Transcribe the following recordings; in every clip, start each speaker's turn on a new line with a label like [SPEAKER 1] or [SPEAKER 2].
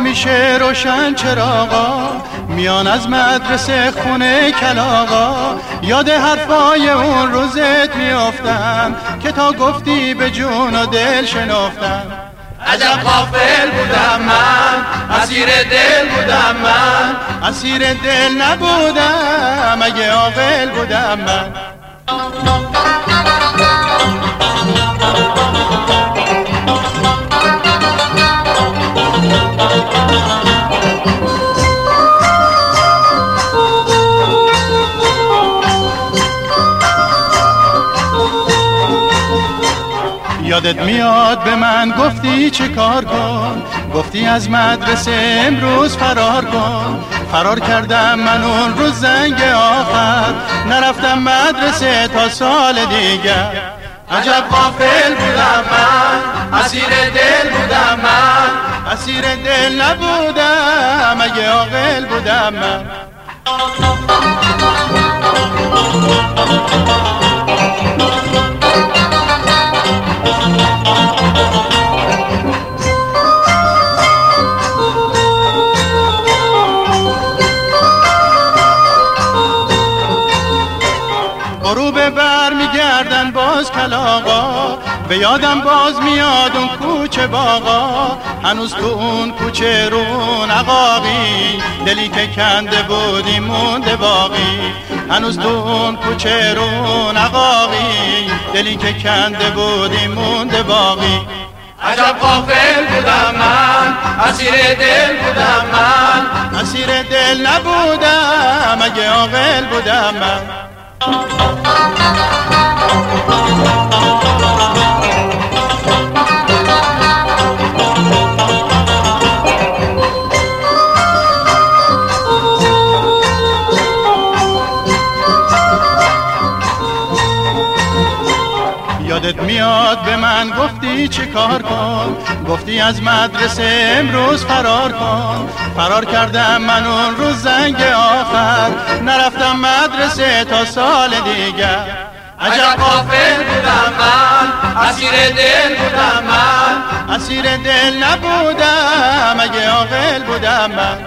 [SPEAKER 1] میشه روشن چراغا، میان از مدرسه خونه کلاغا، یاد حرفای اون روزت میافتم که تا گفتی به جون و دل شنافتم.
[SPEAKER 2] عجب غافل بودم من، اسیر دل بودم من،
[SPEAKER 1] اسیر دل نبودم اگه عاقل بودم من. یادت میاد به من گفتی چه کار کن، گفتی از مدرسه امروز فرار کن. فرار کردم من اون روز زنگ آخر، نرفتم مدرسه تا سال دیگر.
[SPEAKER 2] عجب غافل بودم من، اسیر دل بودم من،
[SPEAKER 1] اسیر دل نبودم اگه عاقل بودم من. غروب بر میگردن باز کلاغا، به یادم باز میاد اون کوچه باغا. هنوز تو اون کوچه رون عقاقی، دلی که کنده بودی مونده باقی. هنوز تو اون کوچه رون عقاقی، دلی که کنده بودی مونده باقی.
[SPEAKER 2] عجب غافل بودم من، اسیر دل بودم من،
[SPEAKER 1] اسیر دل نبودم اگه عاقل بودم من. یادت میاد به من گفتی چه کار کن، گفتی از مدرسه امروز فرار کن. فرار کردم من اون روز زنگ آخر، نرفتم مدرسه تا سال دیگر.
[SPEAKER 2] عجب غافل بودم من، اسیر دل بودم من،
[SPEAKER 1] اسیر دل نبودم اگه عاقل بودم من.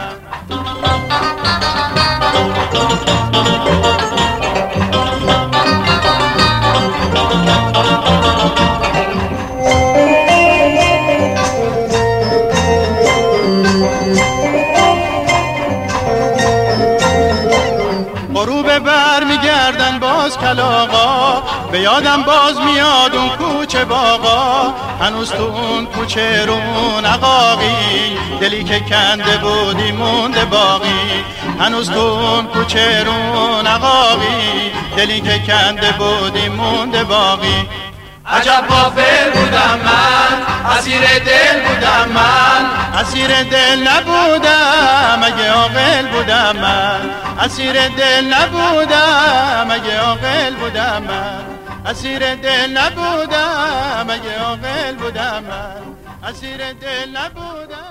[SPEAKER 1] غروب بر میگردن باز کلاغا، به یادم باز میاد اون کوچه باغا. هنوز تو اون کوچه رون عقاقی، دلی که کنده بودی مونده باقی. هنوز تو اون کوچه رون عقاقی، دلی که کنده بودی مونده باقی.
[SPEAKER 2] عجب غافل بودم من، اسیر دل بودم من،
[SPEAKER 1] اسیر دل نبودم اگه عاقل بودم من. اسیر دل نبودم اگه عاقل بودم من. اسیر دل نبودم اگه عاقل بودم من. اسیر دل نبودم.